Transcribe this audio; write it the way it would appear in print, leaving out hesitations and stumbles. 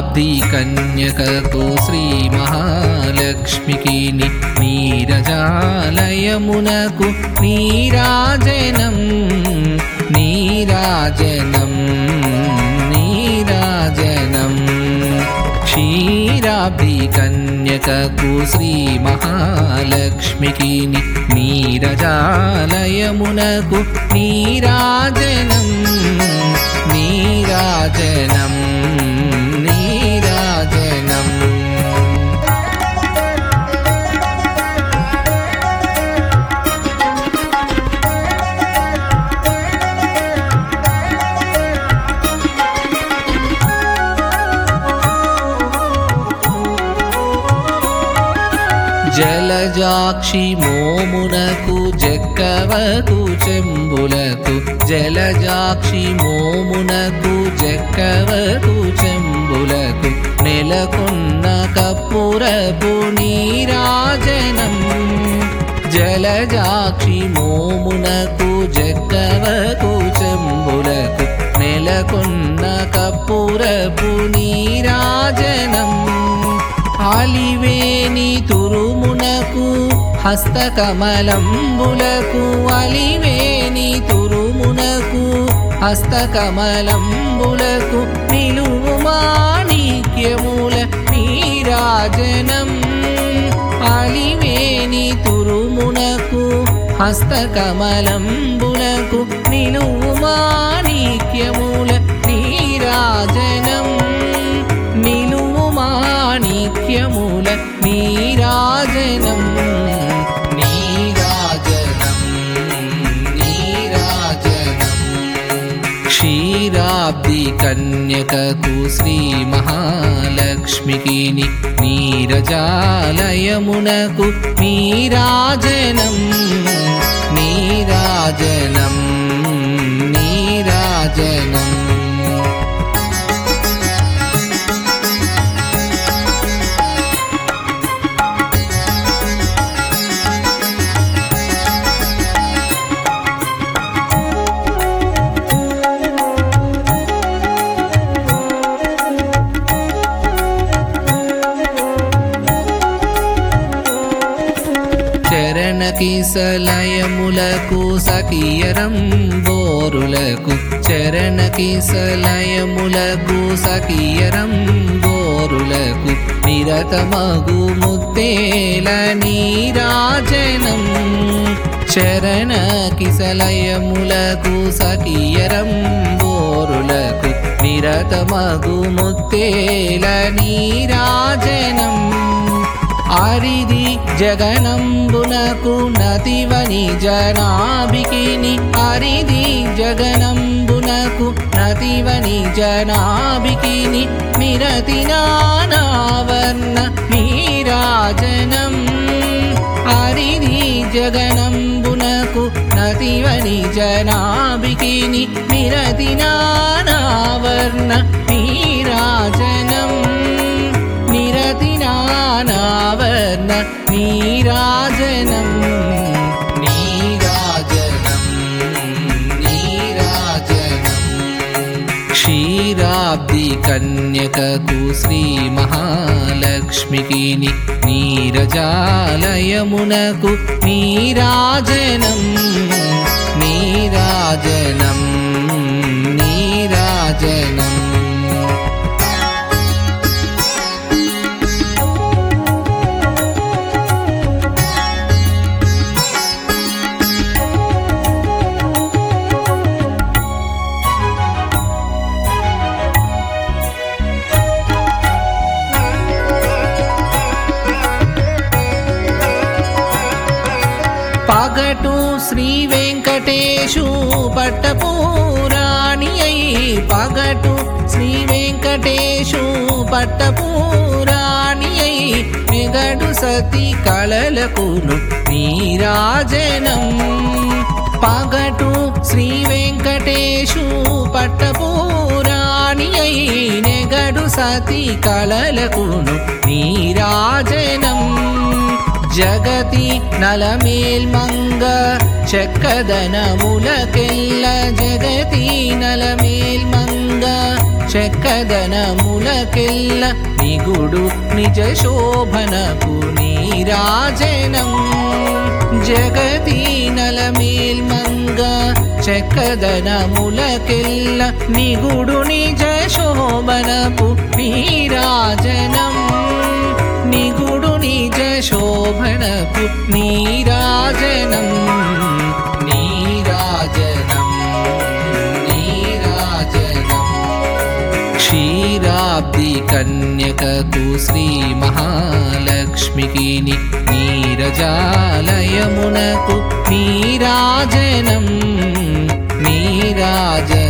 క్షీరాబ్ది కన్యకకు శ్రీ మహాలక్ష్మికి నీరజాలయమునకు నీరాజనం నీరాజనం నీరాజనం క్షీరాబ్ది కన్యకకు శ్రీ మహాలక్ష్మికి నీరజాలయమునకు నీరాజనం నీరాజనం నీరాజనం జలజాక్షి మోమునకు జక్కవకు చెంబులకు జలజాక్షి మోమునకు జక్కవకు చెంబులకు నెలకొన్న కప్పురపు నీరాజనం జలజాక్షి మోమునకు జక్కవకు చెంబులకు నెలకొన్న కప్పురపు నీరాజనం అలివేని తురుమునకు హస్తకమలంబులకు అలివేని తురుమునకు హస్తకమలంబులకు నిలువు మాణిక్యముల నీరాజనం అలివేని తురుమునకు హస్తకమలంబులకు నిలువు మాణిక్యముల నీరాజనం నిలువు మాణిక్యముల నీరాజనం నీరాజనం నీరాజనం క్షీరాబ్ది కన్యకకు శ్రీ మహాలక్ష్మికి నీరజాలయమునకు నీరాజనం నీరాజనం నీరాజనం చరణకిసలయములకు సఖియరం బోరులకు చరణకిసలయములకు సఖియరం బోరులకు నిరతమగు ముత్తేల నీరాజనం చరణకిసలయములకు సఖియరం బోరులకు నిరతమగు ముత్తేల నీరాజనం అరిది జగనంబునకు నతివని జనాభికిని అరిది జగనంబునకు నతివని జనాభికిని నిరతి నానావర్ణ నీరాజనం అరిది జగనంబునకు నతివని జనాభికిని నిరతి నానావర్ణ నీరాజనం నిరతి నానావర్ణ నీరాజనం నీరాజనం నీరాజనం క్షీరాబ్ది కన్యకకు శ్రీ మహాలక్ష్మికి నీరజాలయమునకు నీరాజనం నీరాజనం నీరాజనం పగటు శ్రీ వెంకటేశు పట్టపురాణి అయి పగటు శ్రీ వెంకటేశు పట్టపురాణి అయి మెగడు సతి కళలకును నీరాజనం పగటు శ్రీ వెంకటేశు పట్టపురాణి అయి నెగడు సతి కళలకును నీరాజనం జగతి నలమేల్మంగ చెక్కదనములకెల్ల జగతి నలమేల్మంగ చెక్కదనములకెల్ల నిగుడు నిజ శోభనకు నీరాజనం జగతి నలమేల్మంగ చెక్కదనములకెల్ల నిగుడు నిజ శోభనకు నీరాజనం నిగుడు నిజ శోభనకు నీరాజనం నీరాజనం నీరాజనం క్షీరాబ్ది కన్యకకు శ్రీ మహాలక్ష్మికి నీరజాలయమునకు నీరాజనం నీరాజనం